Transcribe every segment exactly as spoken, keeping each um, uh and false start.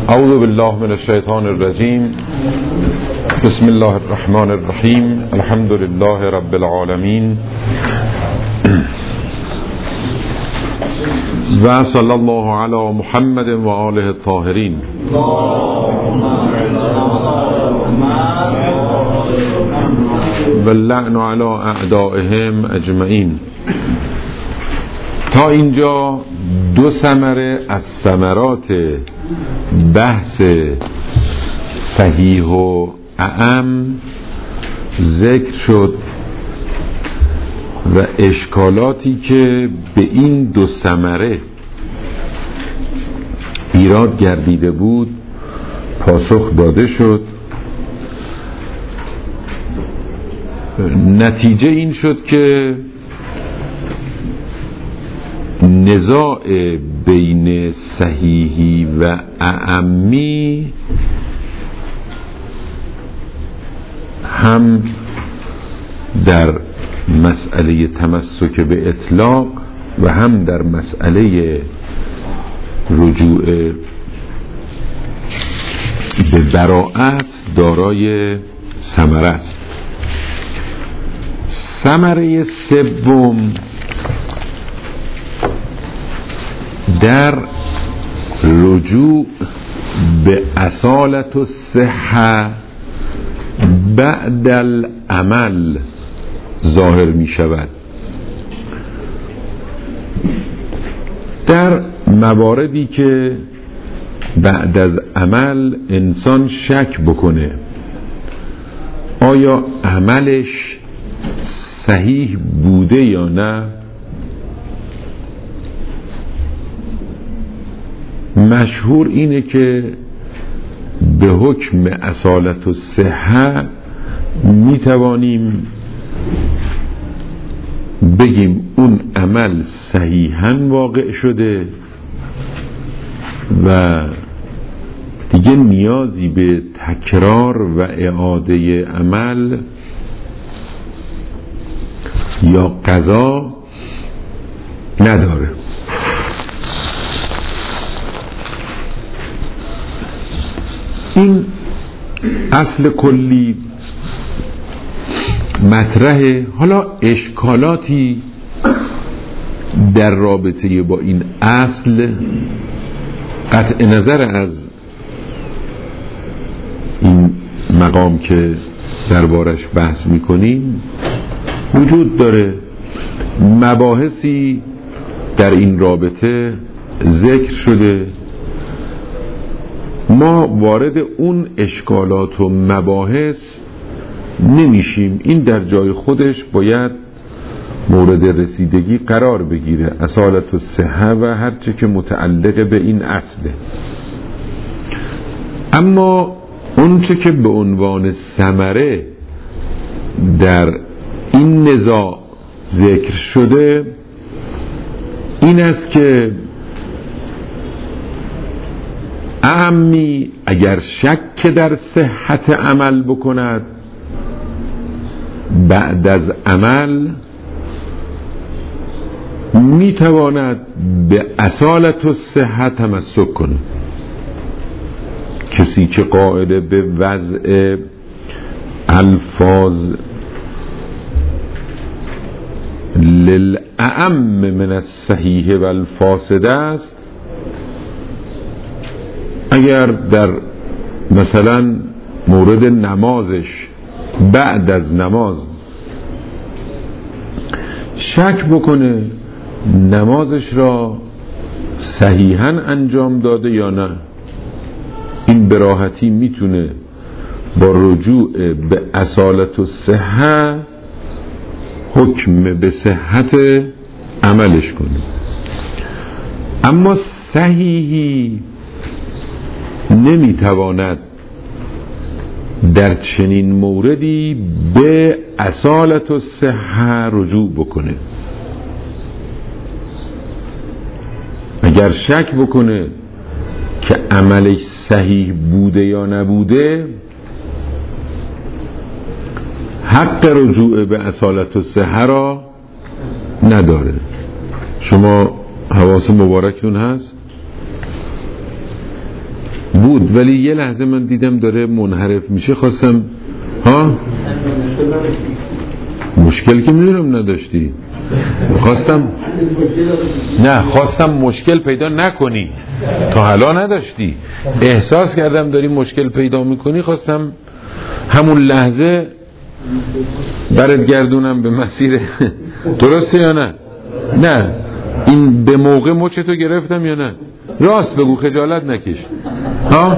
اعوذ بالله من الشیطان الرجیم. بسم الله الرحمن الرحیم. الحمد لله رب العالمین و صلی الله علی محمد و آله الطاهرین. و اللعن علی اعدائهم اجمعین. تا اینجا دو ثمره از ثمرات بحث صحیح و اعم ذکر شد و اشکالاتی که به این دو ثمره ایراد گردیده بود پاسخ داده شد. نتیجه این شد که نزاع بین صحیحی و اعمی هم در مسئله تمسک به اطلاق و هم در مسئله رجوع به براءت دارای ثمره است. ثمره سوم در رجوع به اصالت الصحه بعد العمل ظاهر می شود. در مواردی که بعد از عمل انسان شک بکنه آیا عملش صحیح بوده یا نه، مشهور اینه که به حکم اصالت الصحه می توانیم بگیم اون عمل صحیحاً واقع شده و دیگه نیازی به تکرار و اعاده عمل یا قضا نداره. این اصل کلی مطرحه. حالا اشکالاتی در رابطه با این اصل قطع نظر از این مقام که دربارش بحث میکنیم وجود داره. مباحثی در این رابطه ذکر شده. ما وارد اون اشکالات و مباحث نمیشیم. این در جای خودش باید مورد رسیدگی قرار بگیره، اصالت الصحه و هرچه که متعلق به این اصله. اما اون چه که به عنوان ثمره در این نزاع ذکر شده این است که اعمی اگر شک در صحت عمل بکند بعد از عمل میتواند به اصالت الصحه تمسک کنه. کسی که قائل به وضع الفاظ للأعم من الصحیح و الفاسد است، اگر در مثلا مورد نمازش بعد از نماز شک بکنه نمازش را صحیحاً انجام داده یا نه، این به راحتی میتونه با رجوع به اصالت الصحه حکم به صحت عملش کنه. اما صحیحی نمیتواند در چنین موردی به اصالت الصحه رجوع بکنه. اگر شک بکنه که عملش صحیح بوده یا نبوده حق رجوع به اصالت الصحه را نداره. شما حواس مبارکتون هست؟ بود، ولی یه لحظه من دیدم داره منحرف میشه، خواستم ها مشکل که میدونم نداشتی، خواستم نه خواستم مشکل پیدا نکنی، تا حالا نداشتی، احساس کردم داری مشکل پیدا میکنی، خواستم همون لحظه برات گردونم به مسیر. درسته یا نه؟ نه این به موقع مچتو گرفتم یا نه؟ راست بگو، خجالت نکش. ها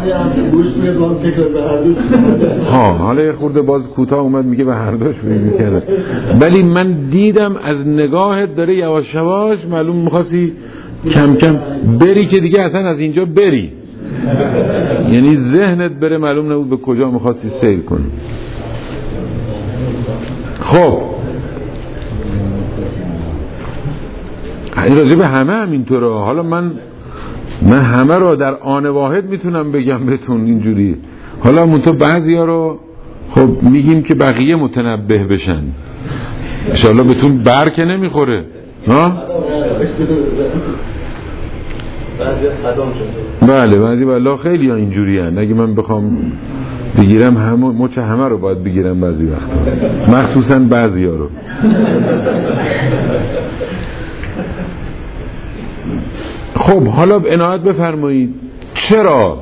ها حالا یه خورده باز کوتاه اومد میگه به هر دوش فکر می‌کرد، ولی من دیدم از نگاهت داره یواش یواش، معلوم می‌خواستی کم کم بری که دیگه اصلا از اینجا بری، یعنی ذهنت بره، معلوم نبود به کجا می‌خواستی سیر کنی. خب این راجع به همه همینطوره. حالا من من همه رو در آن واحد میتونم بگم بهتون اینجوری، حالا منتها بعضی ها رو خب میگیم که بقیه متنبه بشن، انشاءالله بهتون بر که نمیخوره ها. بله بعضی والله خیلی ها اینجوری هن. اگه من بخوام بگیرم همه مچ همه رو باید بگیرم بعضی وقتا، مخصوصا بعضی ها رو. خب حالا عنایت بفرمایید، چرا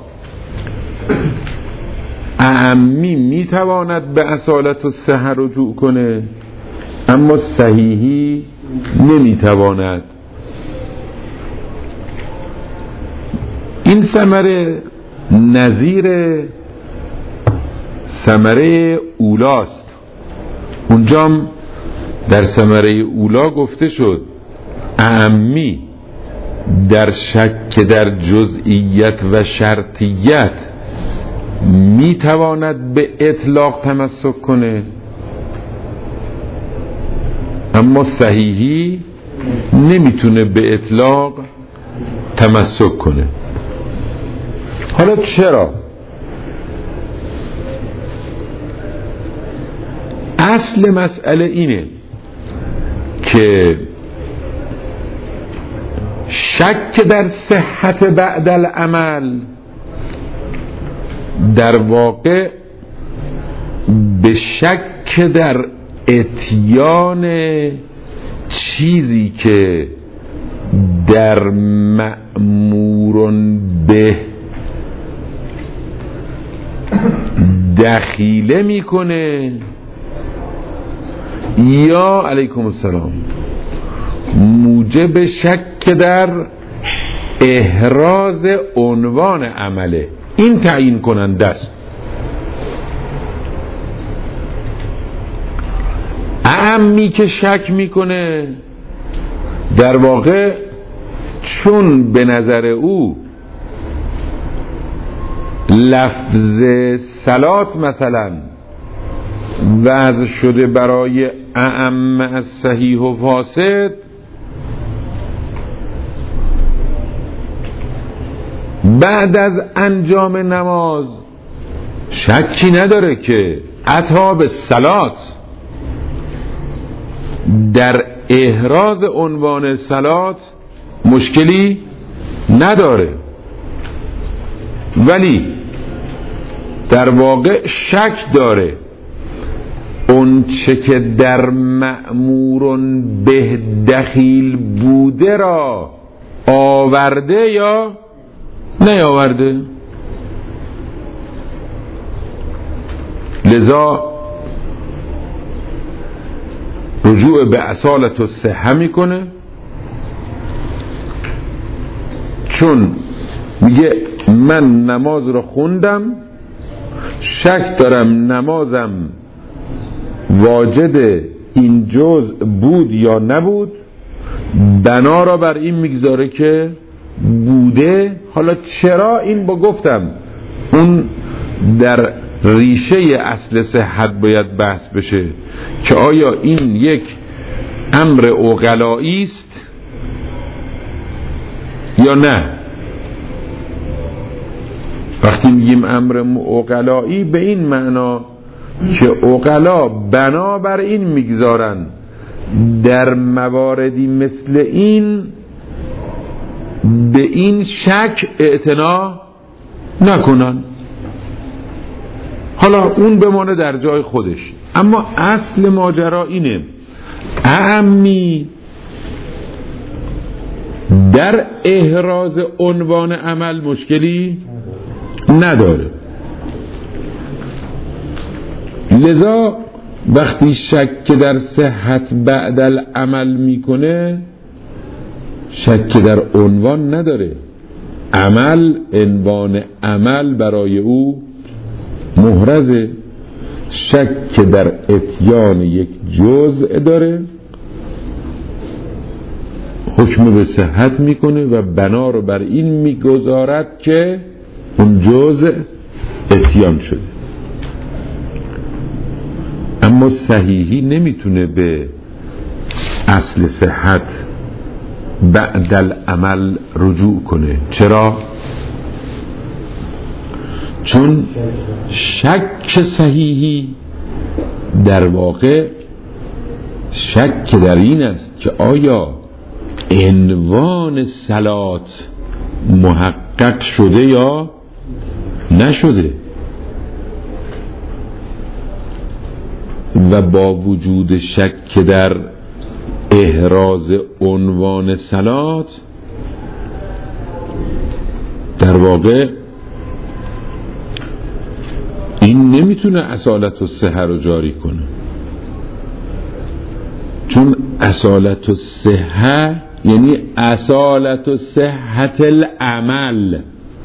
اعمی میتواند به اصالت و صحه رجوع کنه اما صحیحی نمیتواند؟ این ثمره نظیر ثمره اولاست. اونجام در ثمره اولا گفته شد اعمی در شک در جزئیت و شرطیت میتواند به اطلاق تمسک کنه اما صحیحی نمیتونه به اطلاق تمسک کنه. حالا چرا؟ اصل مسئله اینه که شک در صحت بعد العمل در واقع به شک در اتیان چیزی که در مأمور به دخیله میکنه یا علیکم السلام موجب شک در احراز عنوان عمله. این تعیین کننده است. اعمی که شک میکنه در واقع چون به نظر او لفظ صلات مثلا وضع شده برای اعم از صحیح و فاسد، بعد از انجام نماز شکی نداره که عطا به صلات در احراز عنوان صلات مشکلی نداره، ولی در واقع شک داره اون چه که در مأمور به دخیل بوده را آورده یا نیاورده. لذا رجوع به اصالت و صحه میکنه، چون میگه من نماز رو خوندم، شک دارم نمازم واجد این جزء بود یا نبود، بنا را بر این میگذاره که بوده. حالا چرا این با گفتم اون در ریشه اصل صحت باید بحث بشه که آیا این یک امر عقلایی است یا نه. وقتی میگیم امر عقلایی به این معنا که عقلا بنا بر این میگذارن در مواردی مثل این به این شک اعتنا نکنن. حالا اون بمانه در جای خودش، اما اصل ماجرا اینه اعمی در احراز عنوان عمل مشکلی نداره. لذا وقتی شک در صحت بعد العمل میکنه شک در عنوان نداره، عمل عنوان عمل برای او محرزه. شک در اتیان یک جزء داره، حکم به صحت میکنه و بنا رو بر این میگذارد که اون جزء اتیان شده. اما صحیحی نمیتونه به اصل صحت بعد العمل رجوع کنه. چرا؟ چون شک صحیحی در واقع شک در این است که آیا عنوان صلات محقق شده یا نشده، و با وجود شک در احراز عنوان صلات در واقع این نمیتونه اصالت الصحه رو جاری کنه، چون اصالت الصحه یعنی اصالت صحت العمل.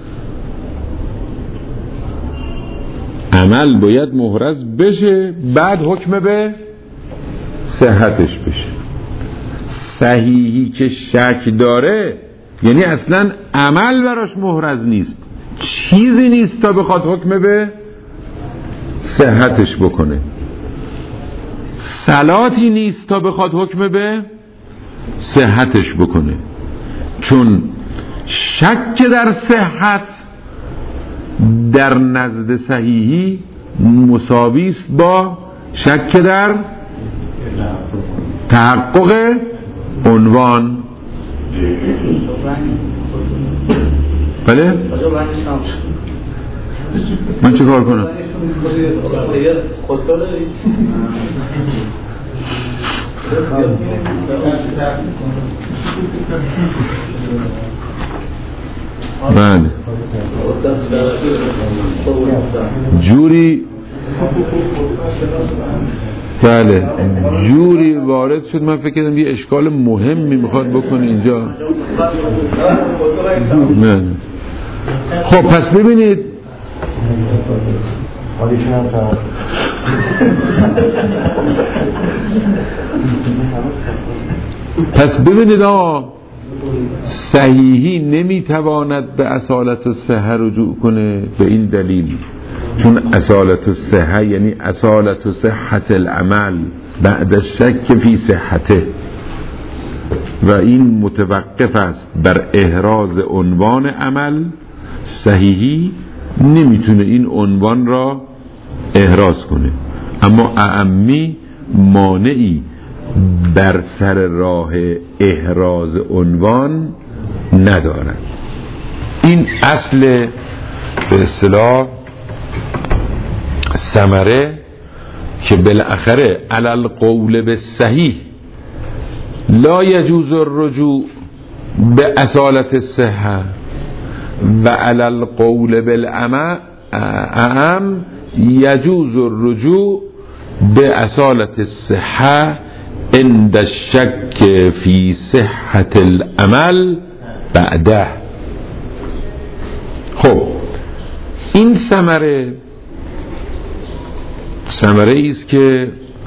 عمل باید محرز بشه بعد حکم به صحتش بشه. صحیحی که شک داره یعنی اصلا عمل براش محرز نیست، چیزی نیست تا بخواد حکم به صحتش بکنه، صلاتی نیست تا بخواد حکم به صحتش بکنه. چون شک در صحت در نزد صحیحی مساوی است با شک در تحقق عنوان. بله؟ من چه کار کنم؟ بله جوری بله جوری وارد شد من فکر کردم یه اشکال مهمی میخواد بکنه اینجا. نه. خب پس ببینید پس ببینید آقا صحیحی نمیتواند به اصالت الصحه رجوع کنه به این دلیل چون اصالت الصحه یعنی اصالت صحت العمل بعد الشک فی صحته و این متوقف است بر احراز عنوان عمل. صحیحی نمیتونه این عنوان را احراز کنه، اما اعمی مانعی بر سر راه احراز عنوان ندارد. این اصل به اصطلاح ثمره که بالاخره علی القول بالصحیح لا یجوز الرجوع به اصالت الصحه و علی القول بالعم یجوز الرجوع به اصالت الصحه عند الشک فی صحت العمل بعده. خب این ثمره ثمره ایست که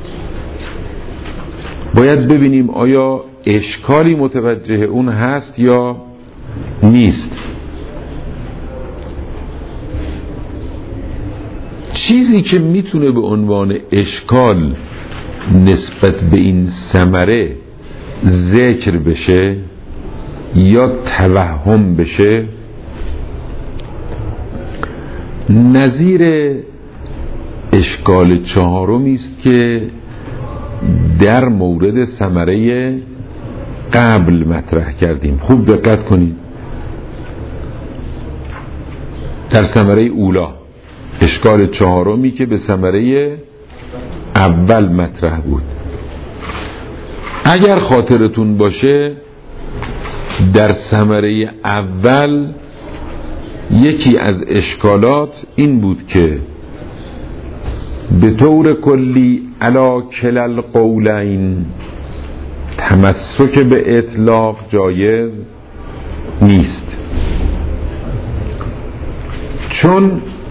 باید ببینیم آیا اشکالی متوجه اون هست یا نیست. چیزی که میتونه به عنوان اشکال نسبت به این ثمره ذکر بشه یا توهم بشه نظیر اشکال چهارمی است که در مورد ثمره قبل مطرح کردیم. خوب دقت کنید. در ثمره اولا، اشکال چهارمی که به ثمره اول مطرح بود. اگر خاطرتون باشه در ثمره اول یکی از اشکالات این بود که به طور کلی علی کلا القولین تمسک به اطلاق جایز نیست، چون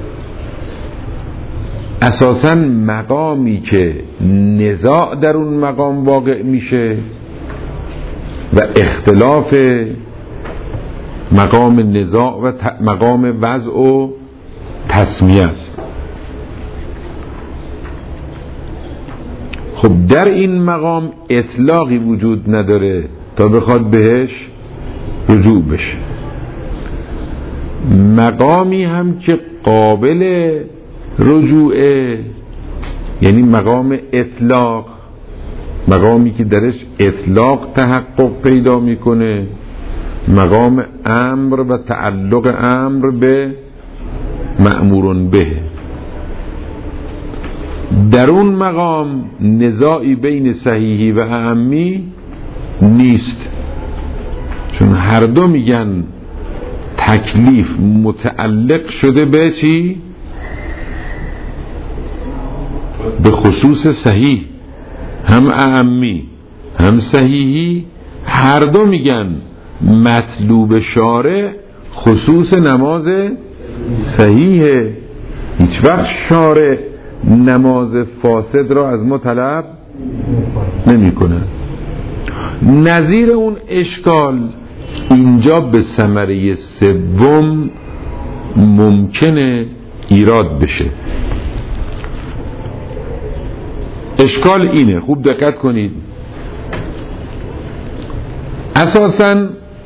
اساساً مقامی که نزاع در اون مقام واقع میشه و اختلاف مقام نزاع و مقام وضع و تسمیه است. خب در این مقام اطلاقی وجود نداره تا بخواد بهش رجوع بشه. مقامی هم که قابل رجوعه، یعنی مقام اطلاق، مقامی که درش اطلاق تحقق پیدا میکنه، مقام امر و تعلق امر به مأمورون به. در اون مقام نزاعی بین صحیحی و اعمی نیست، چون هر دو میگن تکلیف متعلق شده به چی؟ به خصوص صحیح. هم اعمی هم صحیحی هر دو میگن مطلوب شارع خصوص نماز صحیحه. هیچ وقت شارع نماز فاسد را از ما طلب نمی کنه. نظیر اون اشکال اینجا به ثمره سوم ممکنه ایراد بشه. اشکال اینه، خوب دقت کنید، اساساً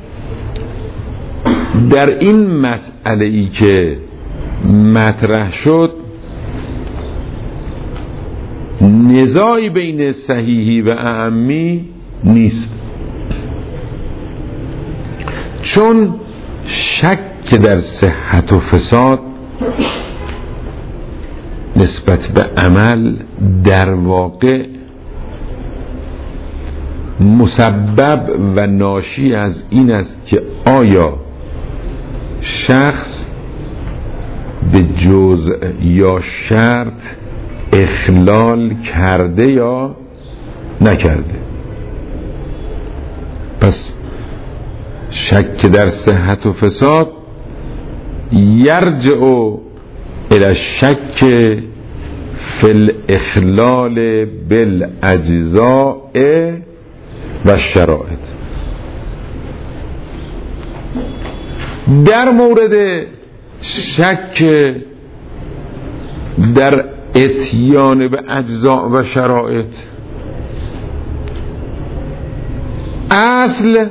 در این مسئله ای که مطرح شد نزاعی بین صحیحی و اعمی نیست، چون شک در صحت و فساد نسبت به عمل در واقع مسبب و ناشی از این است که آیا شخص به جزء یا شرط اخلال کرده یا نکرده. پس شک در صحت و فساد یرجع الى الشک فی الاخلال بالاجزاء و شرائط. در مورد شک در اتیان به اجزاء و شرائط، اصل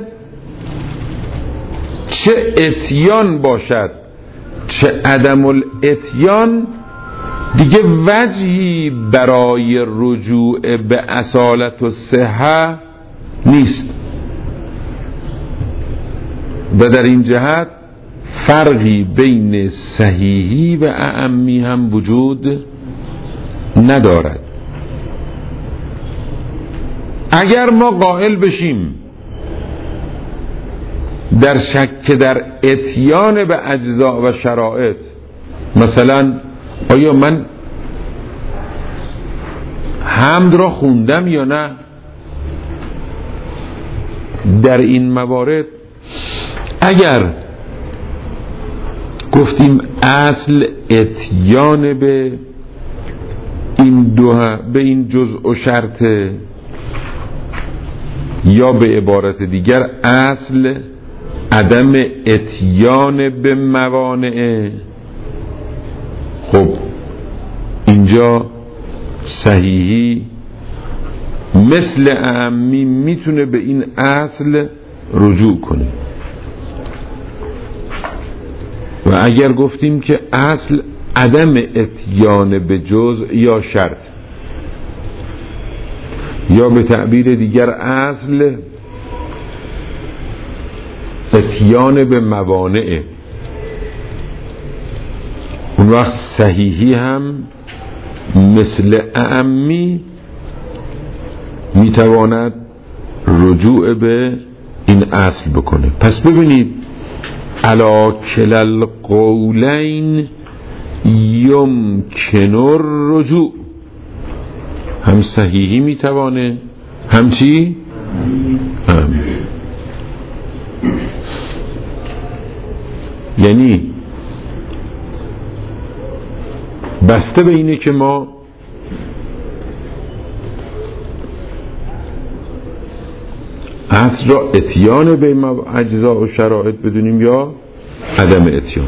چه اتیان باشد چه عدم الاتیان دیگه وجهی برای رجوع به اصالت و صحه نیست و در این جهت فرقی بین صحیحی و اعمی هم وجود ندارد. اگر ما قائل بشیم در شک در اتیان به اجزاء و شرائط، مثلا آیا من حمد را خوندم یا نه، در این موارد اگر گفتیم اصل اتیان به این دو به این جزء و شرط، یا به عبارت دیگر اصل عدم اتیان به موانع، خب اینجا صحیحی مثل اعمی میتونه به این اصل رجوع کنه. و اگر گفتیم که اصل عدم اتیان به جزء یا شرط، یا به تعبیر دیگر اصل اتیان به موانع، اون وقت صحیحی هم مثل اعمی میتواند رجوع به این اصل بکنه. پس ببینید علا کلا القولین یمکن الرجوع، هم صحیحی میتوانه هم چی؟ هم. یعنی بسته به اینه که ما اصل را اتیان به اجزا و شرایط بدونیم یا عدم اتیان.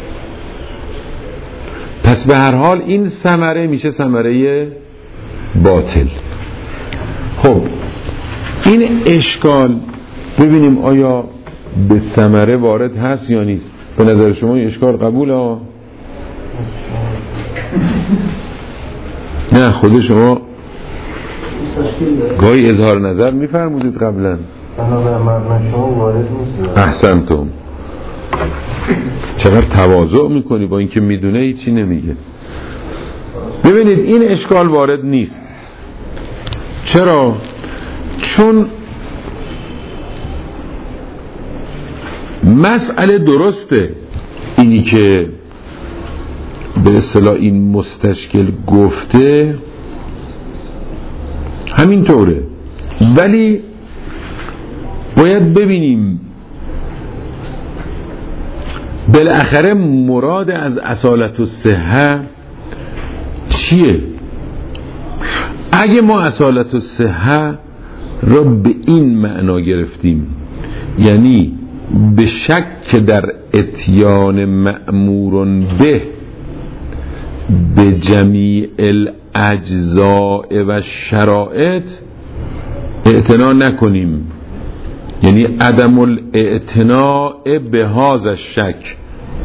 پس به هر حال این ثمره میشه ثمره باطل. خب این اشکال ببینیم آیا به ثمره وارد هست یا نیست. به نظر شما این اشکال قبوله ها؟ نه خود شما گاهی اظهار نظر میفرمودید قبلا. احسنتم. چقدر تواضع میکنی با اینکه میدونه هیچی نمیگه. ببینید این اشکال وارد نیست. چرا؟ چون مسئله درسته اینی که به اصطلاح این مستشکل گفته همینطوره، ولی باید ببینیم بالاخره مراد از اصالت الصحه چیه. اگه ما اصالت الصحه را به این معنا گرفتیم، یعنی به شک در اتیان مأمور به به جمیع الاجزاء و شرائط اعتنا نکنیم، یعنی عدم الاعتناء به هذا الشک،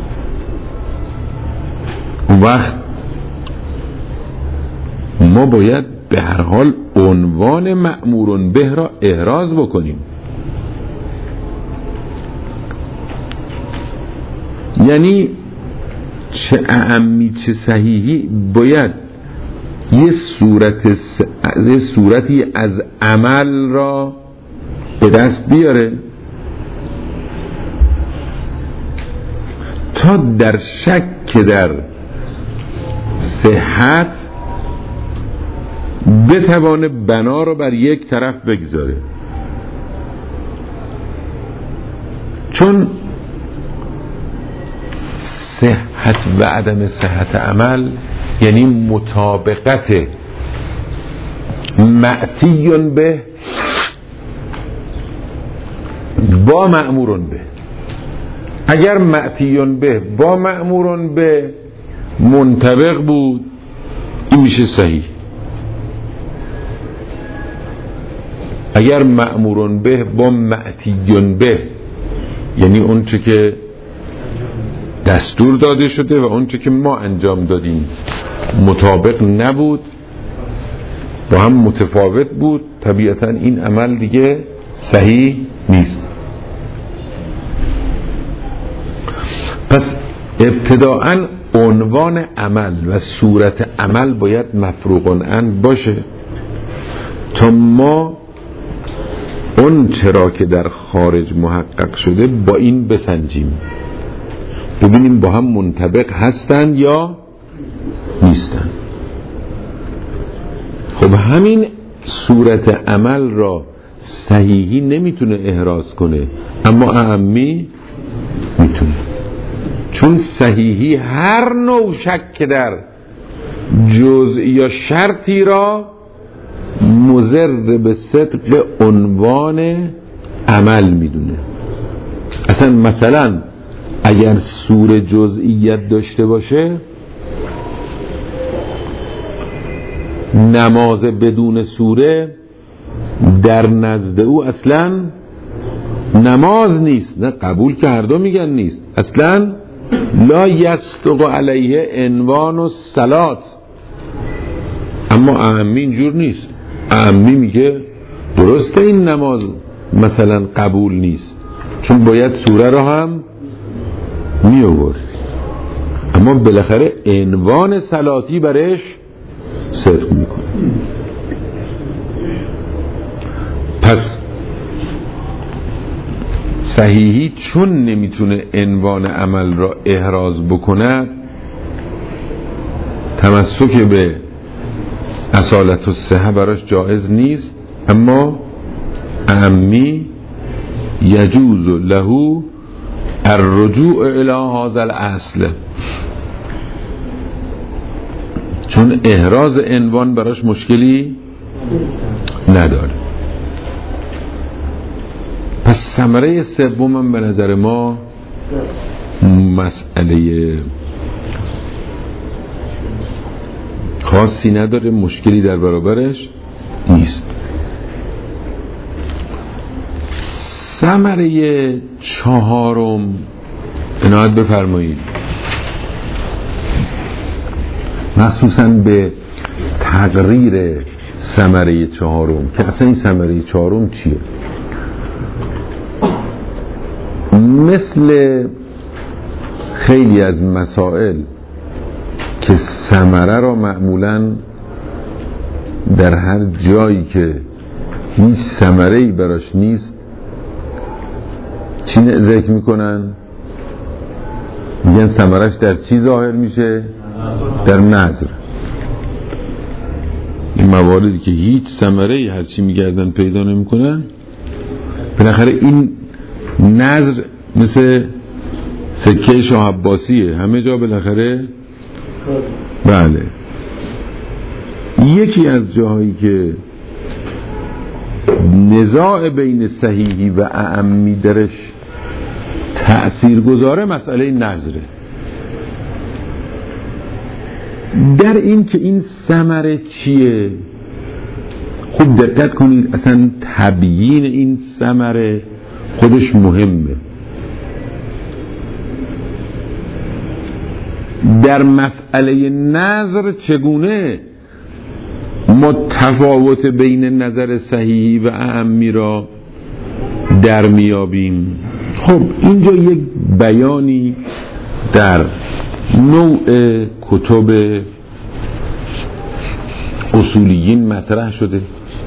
اون وقت ما باید به هر حال عنوان مأمور به را احراز بکنیم. یعنی چه اعمی چه صحیحی باید یه صورت س... یه صورتی از عمل را به دست بیاره تا در شک در صحت بتوانه بنا را بر یک طرف بگذاره. چون صحت و عدم صحت عمل یعنی مطابقت معتیون به با مأمورون به. اگر معتیون به با مأمورون به منطبق بود این میشه صحیح. اگر مأمورون به با معتیون به یعنی اون چه که دستور داده شده و اون چه که ما انجام دادیم مطابق نبود، با هم متفاوت بود، طبیعتا این عمل دیگه صحیح نیست. پس ابتداءً عنوان عمل و صورت عمل باید مفروغ عن باشه تا ما اون چرا که در خارج محقق شده با این بسنجیم، ببینیم با هم منطبق هستند یا نیستند. خب همین صورت عمل را صحیحی نمیتونه احراز کنه اما اعمی میتونه، چون صحیحی هر نوع شک در جزء یا شرطی را مضر به صدق عنوان عمل میدونه. اصلا مثلا اگر سوره جزئیت داشته باشه، نماز بدون سوره در نزد او اصلا نماز نیست. نه قبول که هر دو میگن نیست، اصلا لا یصدق علیه عنوان الصلات. اما اعمی اینجور نیست. اعمی میگه درسته این نماز مثلا قبول نیست چون باید سوره رو هم می آورد، اما بالاخره عنوان صلاتی برش صدق میکنه. پس صحیحی چون نمیتونه عنوان عمل را احراز بکنه، تمسک به اصالت الصحه براش جایز نیست، اما اعمی یجوز له الرجوع الی هذا الاصل، چون احراز عنوان براش مشکلی نداره. پس ثمره سوم هم به نظر ما مسئله خاصی نداره، مشکلی در برابرش نیست. ثمره چهارم عنایت بفرمایید، مخصوصاً به تقریر ثمره چهارم، که اصلا این ثمره چهارم چیه؟ مثل خیلی از مسائل که ثمره را معمولاً در هر جایی که هیچ ثمره‌ای براش نیست چی ذکر میکنن؟ میگن ثمرش در چی ظاهر میشه؟ در نظر. این مواردی که هیچ ثمره‌ای هر چی میگردن پیدا نمیکنن، بالاخره این نظر مثل سکه شاه عباسیه، همه جا بالاخره. بله، یکی از جاهایی که نزاع بین صحیحی و اعمی درش تأثیر گذاره مسئله نظره، در این که این ثمره چیه. خوب دقت کنید، اصلا تبیین این ثمره خودش مهمه. در مسئله نظر چگونه متفاوت بین نظر صحیحی و اعمی را در میابیم؟ خب اینجا یک بیانی در نوع کتب اصولیین مطرح شده،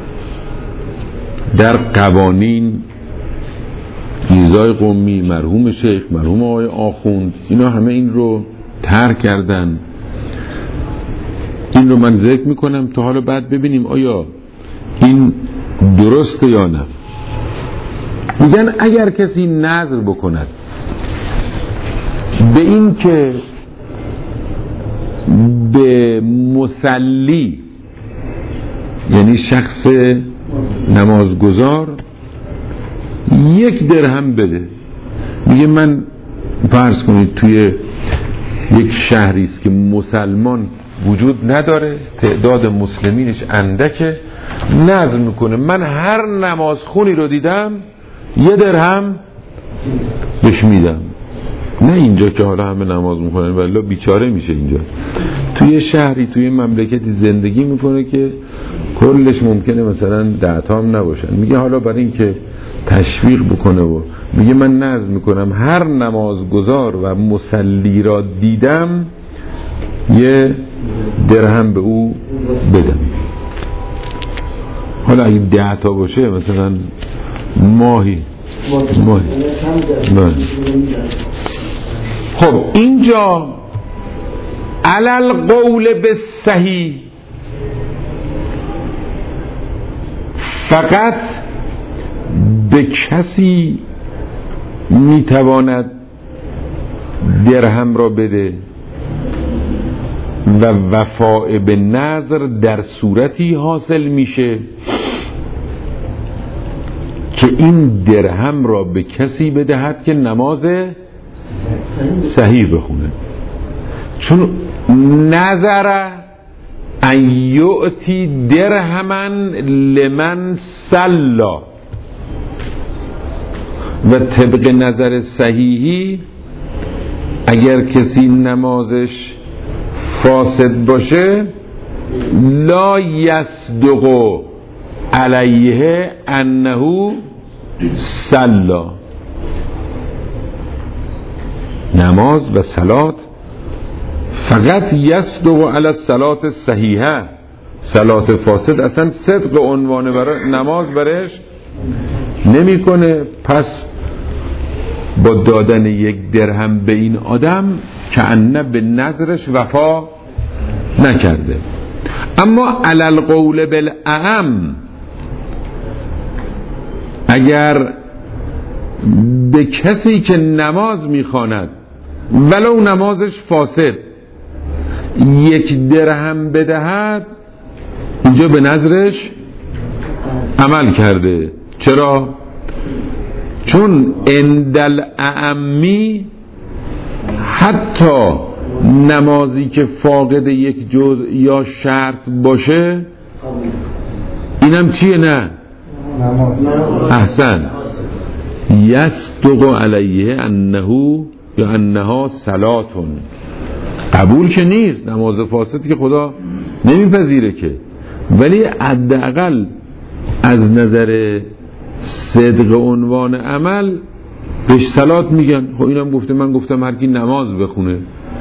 در قوانین میرزای قمی، مرحوم شیخ، مرحوم آقای آخوند، اینا همه این رو ترک کردن. این رو من ذکر میکنم تا حالا بعد ببینیم آیا این درسته یا نه. میگن اگر کسی نظر بکند به این که به مصلی، یعنی شخص نمازگزار، یک درهم بده، میگه من فرض کنید توی یک شهری است که مسلمان وجود نداره، تعداد مسلمینش اندکه، نظر میکنه من هر نماز خونی رو دیدم یه درهم بهش میدم. نه اینجا که حالا همه نماز میکنن ولی بیچاره میشه. اینجا توی شهری، توی مملکتی زندگی میکنه که کلش ممکنه مثلا ده تا هم نباشن، میگه حالا برای این که تشویق بکنه و میگه من نظر میکنم هر نمازگزار و مصلی را دیدم یه درهم به او بدم. حالا اگه ده تا باشه مثلا ماهی ماهی ماهی. خب اینجا علل قول به صحیح فقط به کسی میتواند درهم را بده و وفاء به نظر در صورتی حاصل میشه که این درهم را به کسی بدهد که نماز صحیح بخونه. چون نظر ان یؤتی درهمن لمن صلا، و طبق نظر صحیحی اگر کسی نمازش فاسد باشه لا یصدق علیه انه صلا، نماز و صلات فقط یصدق علی الصلاة الصحیحه، صلات فاسد اصلا صدق عنوان برای نماز برش نمیکنه. پس با دادن یک درهم به این آدم کأنه به نظرش وفا نکرده. اما علی القول بالاعم، اگر به کسی که نماز میخواند ولو نمازش فاسد یک درهم بدهد، اینجا به نظرش عمل کرده. چرا؟ چون اندل اعمی حتی نمازی که فاقد یک جزء یا شرط باشه اینم چیه؟ نه احسن، یصدق علیه انه یا انها صلاتون، قبول که نیست، نماز فاسد که خدا نمیپذیره که، ولی حداقل از نظر صدق عنوان عمل بهش صلات میگن. خب اینم گفته، من گفتم هر کی نماز بخونه.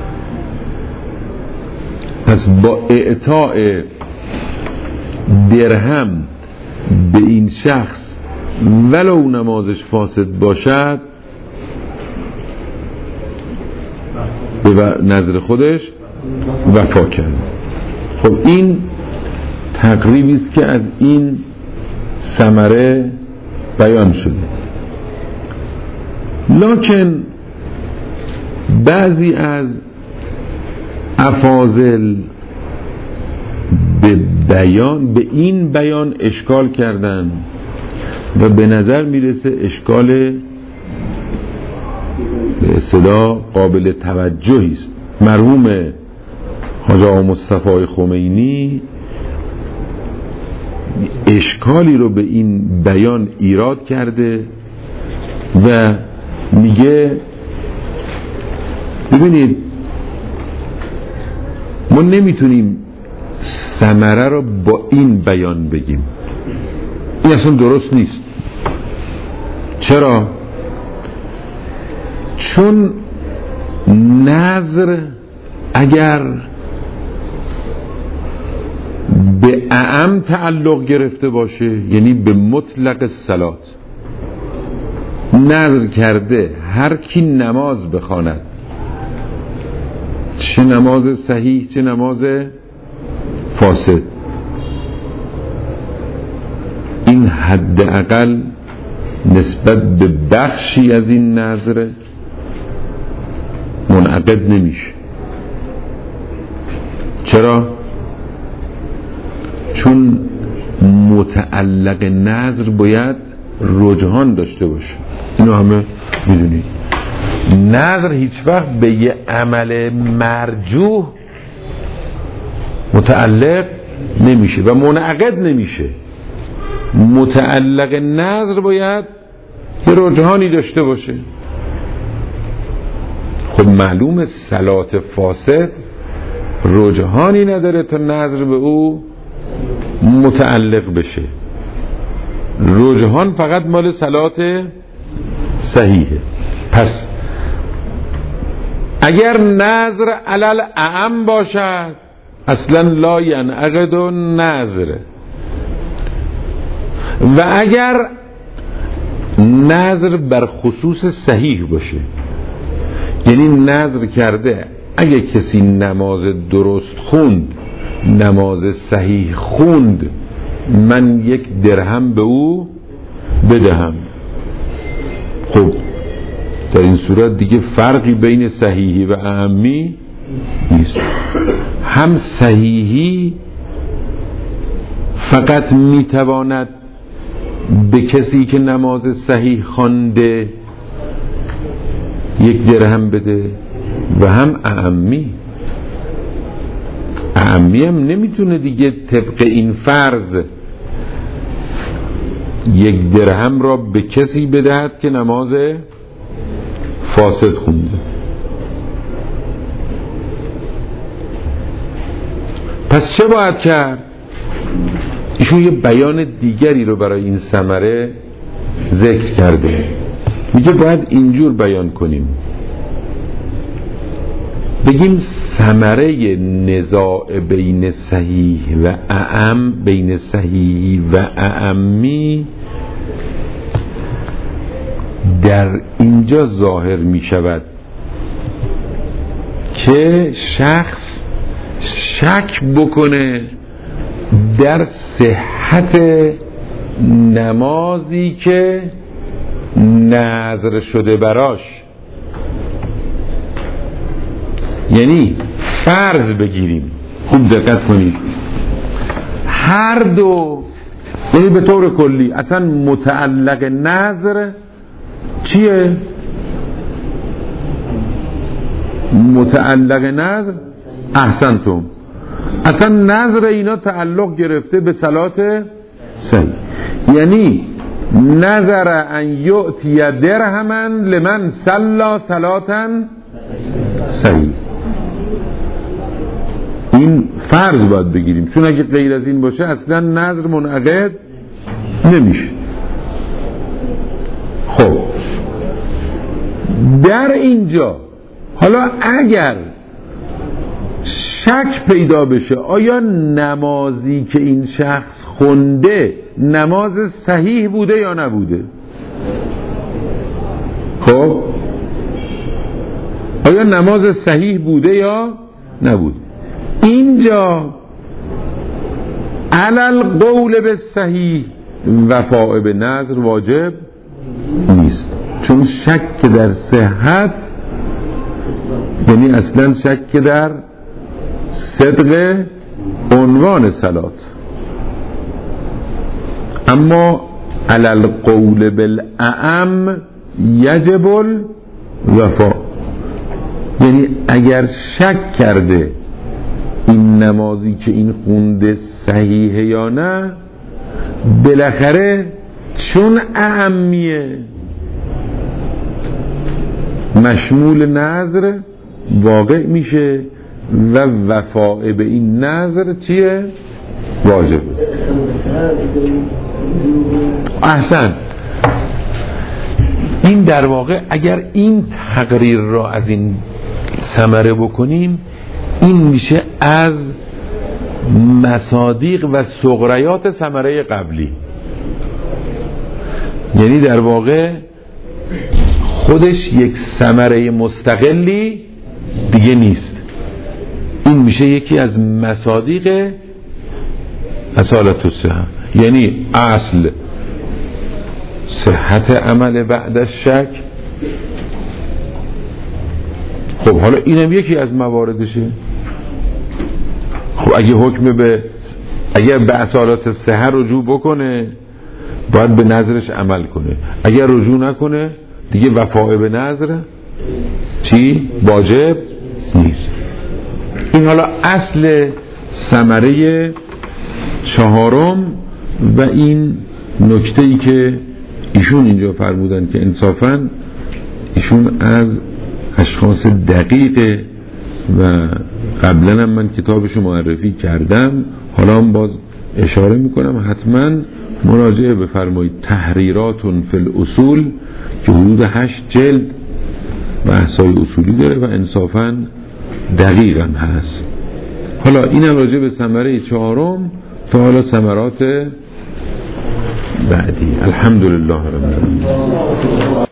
پس با اعطاء درهم به این شخص ولو نمازش فاسد باشد به نظر خودش وفا کرد. خب این تقریبی است که از این ثمره بیان شده. لکن بعضی از افاضل به بیان به این بیان اشکال کردن و به نظر میرسه اشکال به اصطلاح قابل توجهی است. مرحوم حاج آقا مصطفی خمینی اشکالی رو به این بیان ایراد کرده و میگه ببینید ما نمیتونیم ثمره رو با این بیان بگیم، این اصلا درست نیست. چرا؟ چون نظر اگر به اعم تعلق گرفته باشه، یعنی به مطلق الصلات نظر کرده هر کی نماز بخواند، چه نماز صحیح چه نماز فاسد، این حداقل نسبت به بخشی از این نظر منعقد نمیشه. چرا؟ چون متعلق نظر باید رجحان داشته باشه، اینو همه میدونید. نظر هیچ وقت به یه عمل مرجوح متعلق نمیشه و منعقد نمیشه. متعلق نظر باید یه رجحانی داشته باشه. خب معلومه صلات فاسد رجحانی نداره تا نظر به او متعلق بشه. رجحان فقط مال صلات صحیحه. پس اگر نظر علل اعم باشد اصلا لا ینعقد نظر، و اگر نظر بر خصوص صحیح باشه، یعنی نظر کرده اگه کسی نماز درست خوند، نماز صحیح خوند، من یک درهم به او بدهم. خب در این صورت دیگه فرقی بین صحیحی و اعمی نیست. هم صحیحی فقط میتواند به کسی که نماز صحیح خوانده یک درهم بده و هم اعمی. اعمی هم نمیتونه دیگه طبق این فرض یک درهم را به کسی بدهد که نماز فاسد خونده. پس چه باید کرد؟ ایشون یه بیان دیگری رو برای این ثمره ذکر کرده. میگه باید اینجور بیان کنیم، بگیم ثمره نزاع بین صحیح و اعم، بین صحیح و اعمی در اینجا ظاهر می شود که شخص شک بکنه در صحت نمازی که نذر شده براش. یعنی فرض بگیریم، خوب دقت کنید، هر دو، یعنی به طور کلی اصلا متعلق نذر چیه؟ متعلق نذر احسنتم، اصلا نذر اینا تعلق گرفته به صلات صحیح. یعنی نذر ان یؤتی درهما لمن صلی صلاتا صحیح. این فرض باید بگیریم، چون اگه غیر از این باشه اصلا نذر منعقد نمیشه. خب در اینجا حالا اگر شک پیدا بشه آیا نمازی که این شخص خونده نماز صحیح بوده یا نبوده، خب آیا نماز صحیح بوده یا نبوده، اینجا علل قول به صحیح وفاء به نذر واجب نیست، چون شک در صحت یعنی اصلا شک در صدق عنوان صلات. اما علل قول بالاعم یجب الوفاء، یعنی اگر شک کرده این نمازی که این خونده صحیحه یا نه، بالاخره چون اعمیه مشمول نذر واقع میشه و وفاء به این نذر چیه؟ واجب. احسن، این در واقع اگر این تقریر را از این ثمره بکنیم، این میشه از مصادیق و صغریات ثمره قبلی. یعنی در واقع خودش یک ثمره مستقلی دیگه نیست، این میشه یکی از مصادیق اصالت الصحه. یعنی اصل صحت عمل بعد از شک. خب حالا اینم یکی از مواردشه. خب اگه حکم به اگر به اصالت الصحه رجوع بکنه باید به نظرش عمل کنه، اگر رجوع نکنه دیگه وفاء به نظر چی؟ واجب نیست. این حالا اصل ثمره چهارم و این نکته ای که ایشون اینجا فرمودن که انصافاً ایشون از اشخاص دقیق و قبلا هم من کتابشو معرفی کردم، حالا هم باز اشاره میکنم حتما مراجعه بفرمایید. تحریراتون فی الاصول که حدود هشت جلد بحثای اصولی داره و انصافاً دقیق هم هست. حالا اینم راجع به ثمره چهارم تا حالا ثمرات بعدی. الحمدلله رب العالمین.